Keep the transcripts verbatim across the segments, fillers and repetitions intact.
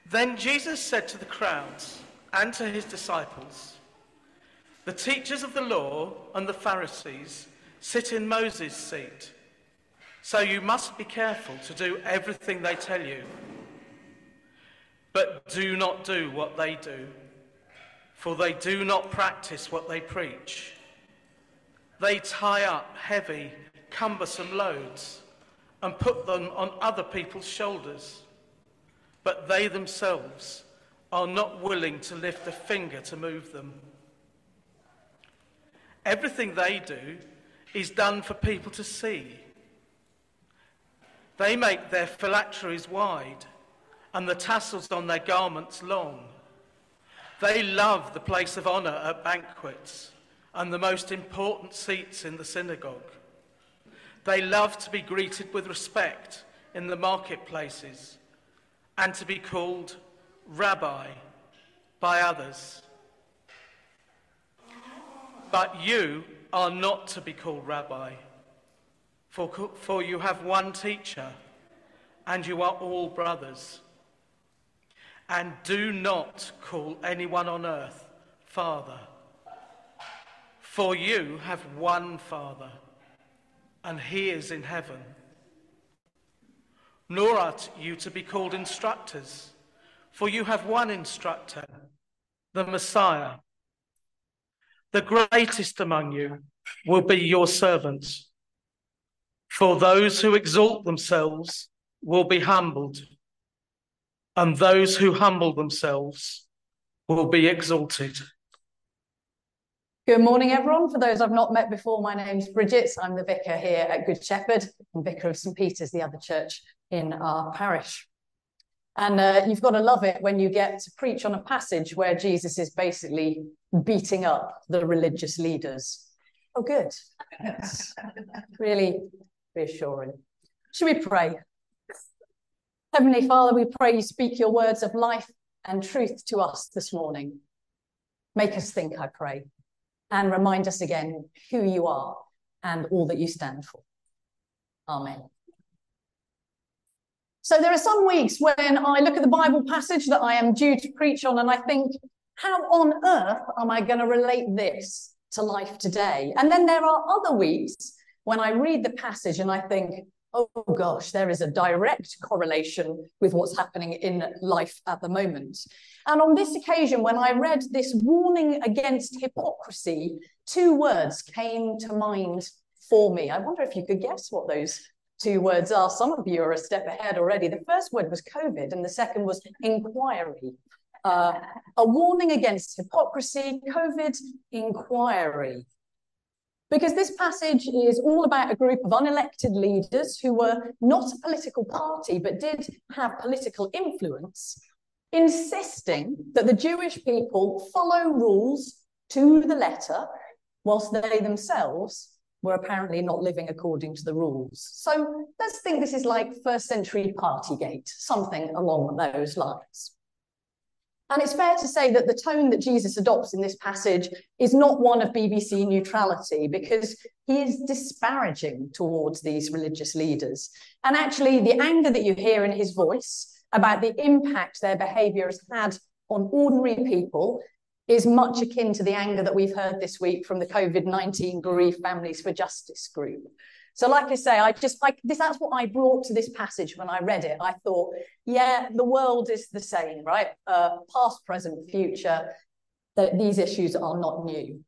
Then Jesus said to the crowds and to his disciples, "The teachers of the law and the Pharisees sit in Moses' seat, so you must be careful to do everything they tell you. But do not do what they do, for they do not practice what they preach. They tie up heavy, cumbersome loads and put them on other people's shoulders, but they themselves are not willing to lift a finger to move them. Everything they do is done for people to see. They make their phylacteries wide and the tassels on their garments long. They love the place of honour at banquets and the most important seats in the synagogue. They love to be greeted with respect in the marketplaces and to be called Rabbi by others. But you are not to be called Rabbi, for, for you have one teacher, and you are all brothers. And do not call anyone on earth Father, for you have one Father, and he is in heaven. Nor are you to be called instructors, for you have one instructor, the Messiah. The greatest among you will be your servants, for those who exalt themselves will be humbled, and those who humble themselves will be exalted." Good morning, everyone. For those I've not met before, my name's Bridget. I'm the vicar here at Good Shepherd and vicar of St Peter's, the other church in our parish. And uh, you've got to love it when you get to preach on a passage where Jesus is basically beating up the religious leaders. Oh, good. That's really reassuring. Should we pray? Heavenly Father, we pray you speak your words of life and truth to us this morning. Make us think, I pray, and remind us again who you are and all that you stand for. Amen. So there are some weeks when I look at the Bible passage that I am due to preach on and I think, how on earth am I going to relate this to life today? And then there are other weeks when I read the passage and I think, oh gosh, there is a direct correlation with what's happening in life at the moment. And on this occasion, when I read this warning against hypocrisy, two words came to mind for me. I wonder if you could guess what those two words are. Some of you are a step ahead already. The first word was COVID and the second was inquiry. Uh, a warning against hypocrisy, COVID, inquiry. Because this passage is all about a group of unelected leaders who were not a political party, but did have political influence, insisting that the Jewish people follow rules to the letter, whilst they themselves were apparently not living according to the rules. So let's think this is like first century Partygate, something along those lines. And it's fair to say that the tone that Jesus adopts in this passage is not one of B B C neutrality, because he is disparaging towards these religious leaders. And actually, the anger that you hear in his voice about the impact their behaviour has had on ordinary people is much akin to the anger that we've heard this week from the COVID nineteen Bereaved Families for Justice group. So like I say, I just like this, that's what I brought to this passage when I read it. I thought, yeah, the world is the same, right? Uh, past, present, future, that these issues are not new.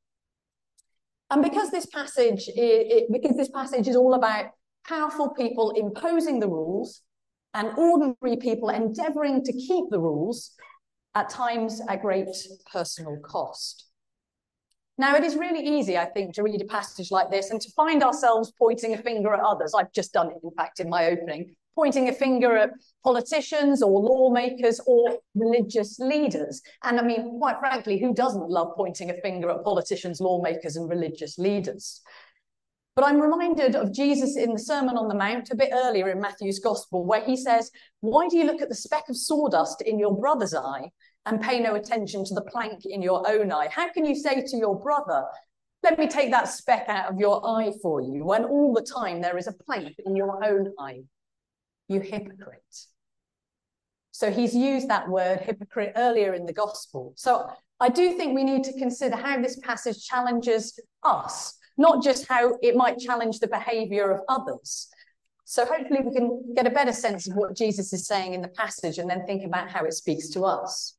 And because this passage, it, it, because this passage is all about powerful people imposing the rules and ordinary people endeavouring to keep the rules, at times at great personal cost. Now, it is really easy, I think, to read a passage like this and to find ourselves pointing a finger at others. I've just done it, in fact, in my opening, pointing a finger at politicians or lawmakers or religious leaders. And I mean, quite frankly, who doesn't love pointing a finger at politicians, lawmakers, and religious leaders? But I'm reminded of Jesus in the Sermon on the Mount a bit earlier in Matthew's Gospel, where he says, "Why do you look at the speck of sawdust in your brother's eye and pay no attention to the plank in your own eye? How can you say to your brother, let me take that speck out of your eye for you, when all the time there is a plank in your own eye? You hypocrite." So he's used that word hypocrite earlier in the gospel. So I do think we need to consider how this passage challenges us, not just how it might challenge the behavior of others. So hopefully we can get a better sense of what Jesus is saying in the passage and then think about how it speaks to us.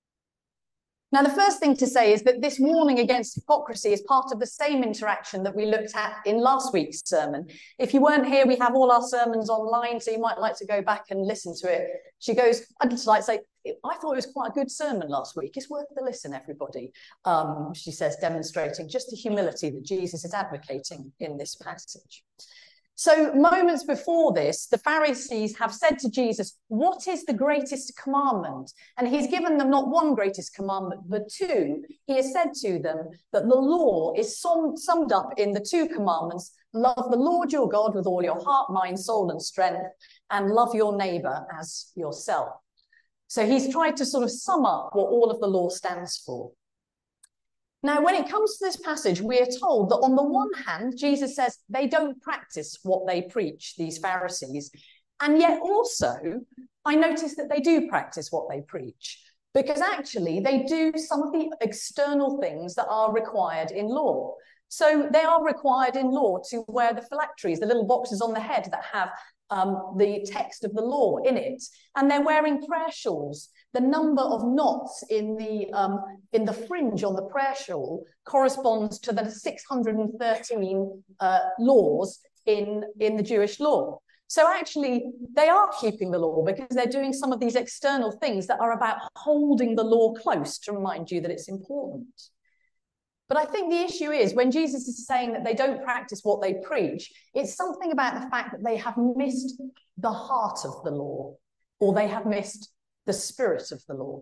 Now, the first thing to say is that this warning against hypocrisy is part of the same interaction that we looked at in last week's sermon. If you weren't here, we have all our sermons online, so you might like to go back and listen to it. She goes, I'd just like to say, I thought it was quite a good sermon last week. It's worth the listen, everybody. Um, she says, demonstrating just the humility that Jesus is advocating in this passage. So moments before this, the Pharisees have said to Jesus, what is the greatest commandment? And he's given them not one greatest commandment, but two. He has said to them that the law is sum summed up in the two commandments: love the Lord your God with all your heart, mind, soul, and strength, and love your neighbor as yourself. So he's tried to sort of sum up what all of the law stands for. Now, when it comes to this passage, we are told that on the one hand, Jesus says they don't practice what they preach, these Pharisees. And yet also, I notice that they do practice what they preach, because actually they do some of the external things that are required in law. So they are required in law to wear the phylacteries, the little boxes on the head that have um, the text of the law in it. And they're wearing prayer shawls. The number of knots in the um, in the fringe on the prayer shawl corresponds to the six hundred thirteen uh, laws in, in the Jewish law. So actually, they are keeping the law because they're doing some of these external things that are about holding the law close to remind you that it's important. But I think the issue is when Jesus is saying that they don't practice what they preach, it's something about the fact that they have missed the heart of the law, or they have missed the spirit of the law.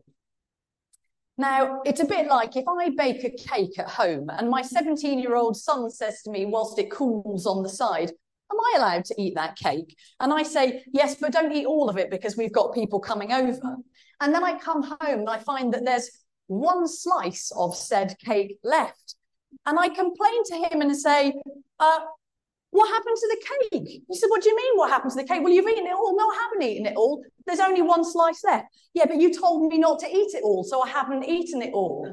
Now, it's a bit like if I bake a cake at home and my seventeen-year-old son says to me whilst it cools on the side, am I allowed to eat that cake? And I say, yes, but don't eat all of it because we've got people coming over. And then I come home and I find that there's one slice of said cake left. And I complain to him and say, uh, what happened to the cake? He said, what do you mean what happened to the cake? Well, you've eaten it all. No, I haven't eaten it all. There's only one slice left. Yeah, but you told me not to eat it all, so I haven't eaten it all.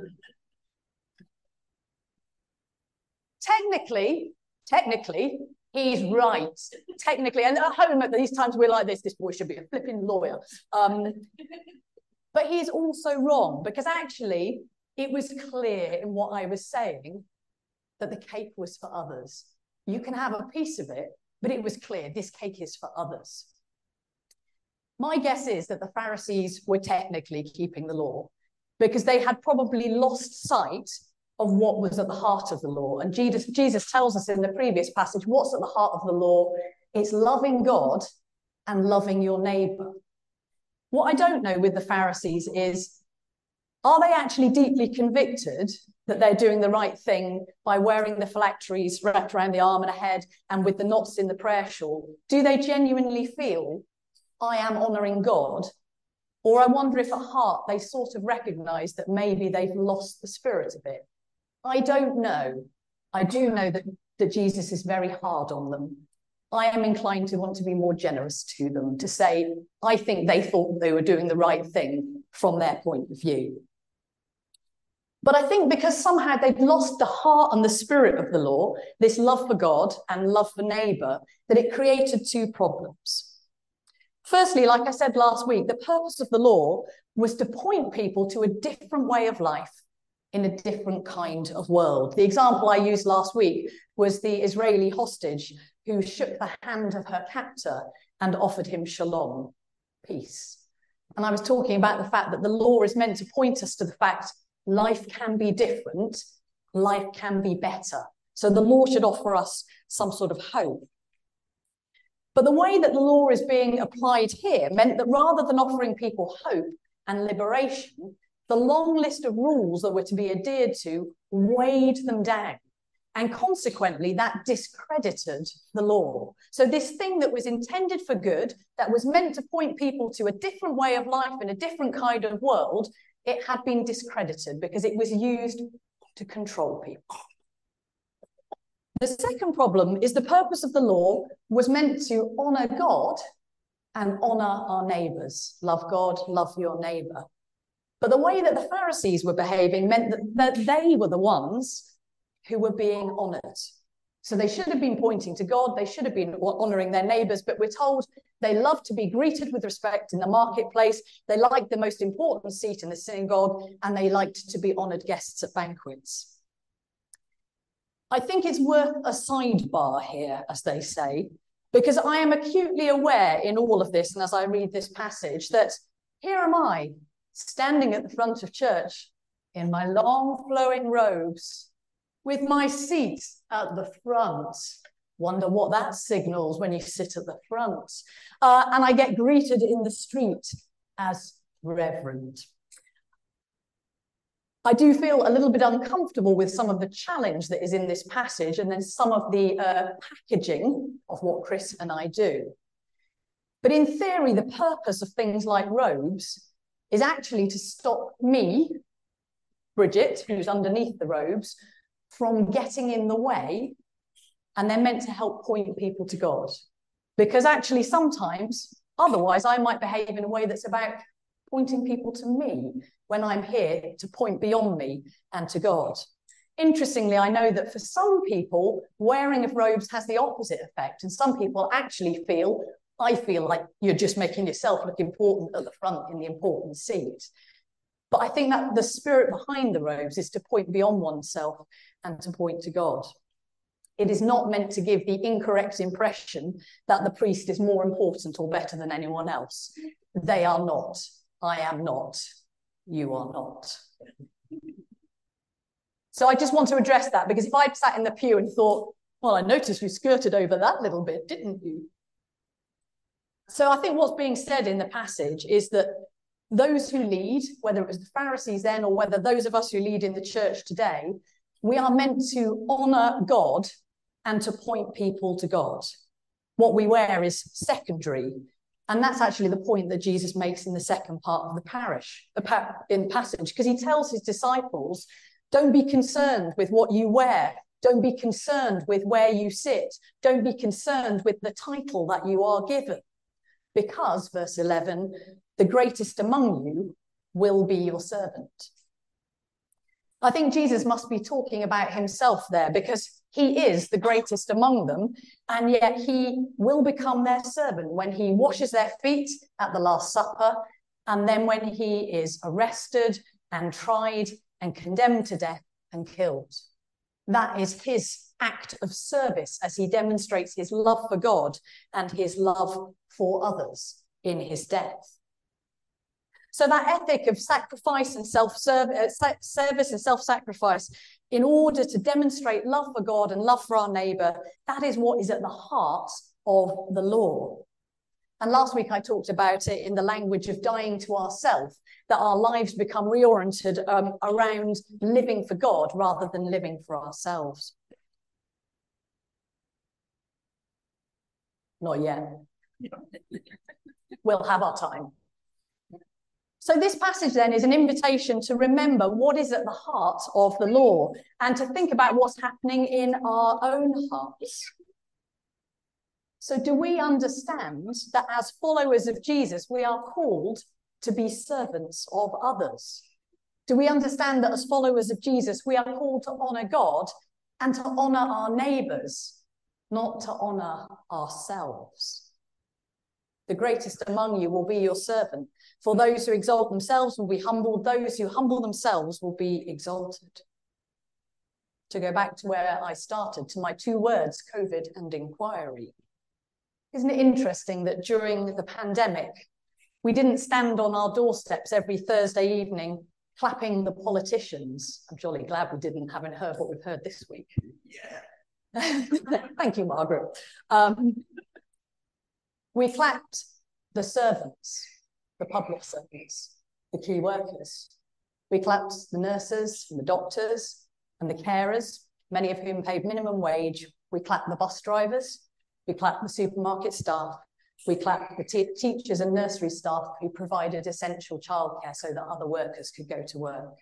Technically, technically, he's right. Technically, and at home at these times we're like this, this boy should be a flipping lawyer. Um, but he's also wrong, because actually it was clear in what I was saying that the cake was for others. You can have a piece of it, but it was clear this cake is for others. My guess is that the Pharisees were technically keeping the law because they had probably lost sight of what was at the heart of the law. And Jesus, Jesus tells us in the previous passage, what's at the heart of the law? It's loving God and loving your neighbor. What I don't know with the Pharisees is, are they actually deeply convicted that they're doing the right thing by wearing the phylacteries wrapped around the arm and a head and with the knots in the prayer shawl? Do they genuinely feel, I am honouring God? Or I wonder if at heart they sort of recognise that maybe they've lost the spirit of it. I don't know. I do know that, that Jesus is very hard on them. I am inclined to want to be more generous to them, to say, I think they thought they were doing the right thing from their point of view. But I think because somehow they've lost the heart and the spirit of the law, this love for God and love for neighbour, that it created two problems. Firstly, like I said last week, the purpose of the law was to point people to a different way of life in a different kind of world. The example I used last week was the Israeli hostage who shook the hand of her captor and offered him shalom, peace. And I was talking about the fact that the law is meant to point us to the fact life can be different, life can be better. So the law should offer us some sort of hope. But the way that the law is being applied here meant that rather than offering people hope and liberation, the long list of rules that were to be adhered to weighed them down. And consequently, that discredited the law. So this thing that was intended for good, that was meant to point people to a different way of life in a different kind of world, it had been discredited because it was used to control people. The second problem is the purpose of the law was meant to honour God and honour our neighbours. Love God, love your neighbour. But the way that the Pharisees were behaving meant that, that they were the ones who were being honoured. So they should have been pointing to God, they should have been honouring their neighbours, but we're told they loved to be greeted with respect in the marketplace, they liked the most important seat in the synagogue, and they liked to be honoured guests at banquets. I think it's worth a sidebar here, as they say, because I am acutely aware in all of this, and as I read this passage, that here am I, standing at the front of church in my long flowing robes, with my seat at the front. Wonder what that signals when you sit at the front. Uh, and I get greeted in the street as Reverend. I do feel a little bit uncomfortable with some of the challenge that is in this passage and then some of the uh, packaging of what Chris and I do. But in theory, the purpose of things like robes is actually to stop me, Bridget, who's underneath the robes, from getting in the way, and they're meant to help point people to God. Because actually sometimes, otherwise I might behave in a way that's about pointing people to me when I'm here to point beyond me and to God. Interestingly, I know that for some people, wearing of robes has the opposite effect, and some people actually feel, I feel like you're just making yourself look important at the front in the important seat. But I think that the spirit behind the robes is to point beyond oneself and to point to God. It is not meant to give the incorrect impression that the priest is more important or better than anyone else. They are not. I am not. You are not. So I just want to address that, because if I'd sat in the pew and thought, well, I noticed you skirted over that little bit, didn't you? So I think what's being said in the passage is that those who lead, whether it was the Pharisees then or whether those of us who lead in the church today, we are meant to honour God and to point people to God. What we wear is secondary. And that's actually the point that Jesus makes in the second part of the parish, the pa- in passage, because he tells his disciples, don't be concerned with what you wear. Don't be concerned with where you sit. Don't be concerned with the title that you are given. Because, verse eleven, the greatest among you will be your servant. I think Jesus must be talking about himself there, because he is the greatest among them, and yet he will become their servant when he washes their feet at the Last Supper, and then when he is arrested and tried and condemned to death and killed. That is his act of service as he demonstrates his love for God and his love for others in his death. So that ethic of sacrifice and self-service service and self-sacrifice in order to demonstrate love for God and love for our neighbour, that is what is at the heart of the law. And last week I talked about it in the language of dying to ourselves, that our lives become reoriented um, around living for God rather than living for ourselves. Not yet. We'll have our time. So this passage then is an invitation to remember what is at the heart of the law and to think about what's happening in our own hearts. So do we understand that as followers of Jesus, we are called to be servants of others? Do we understand that as followers of Jesus, we are called to honour God and to honour our neighbours, not to honour ourselves? The greatest among you will be your servant. For those who exalt themselves will be humbled. Those who humble themselves will be exalted. To go back to where I started, to my two words, COVID and inquiry. Isn't it interesting that during the pandemic, we didn't stand on our doorsteps every Thursday evening clapping the politicians? I'm jolly glad we didn't, having heard what we've heard this week. Yeah. Thank you, Margaret. Um, we clapped the servants, the public servants, the key workers. We clapped the nurses and the doctors and the carers, many of whom paid minimum wage. We clapped the bus drivers. We clapped the supermarket staff. We clapped the te- teachers and nursery staff who provided essential childcare so that other workers could go to work.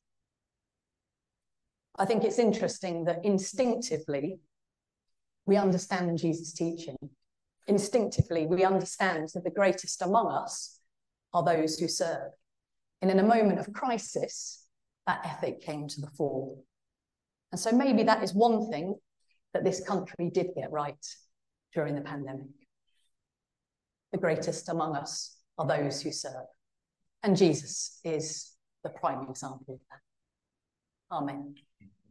I think it's interesting that instinctively we understand Jesus' teaching. instinctively we understand that the greatest among us are those who serve. And in a moment of crisis, that ethic came to the fore. And so maybe that is one thing that this country did get right during the pandemic. The greatest among us are those who serve. And Jesus is the prime example of that. Amen.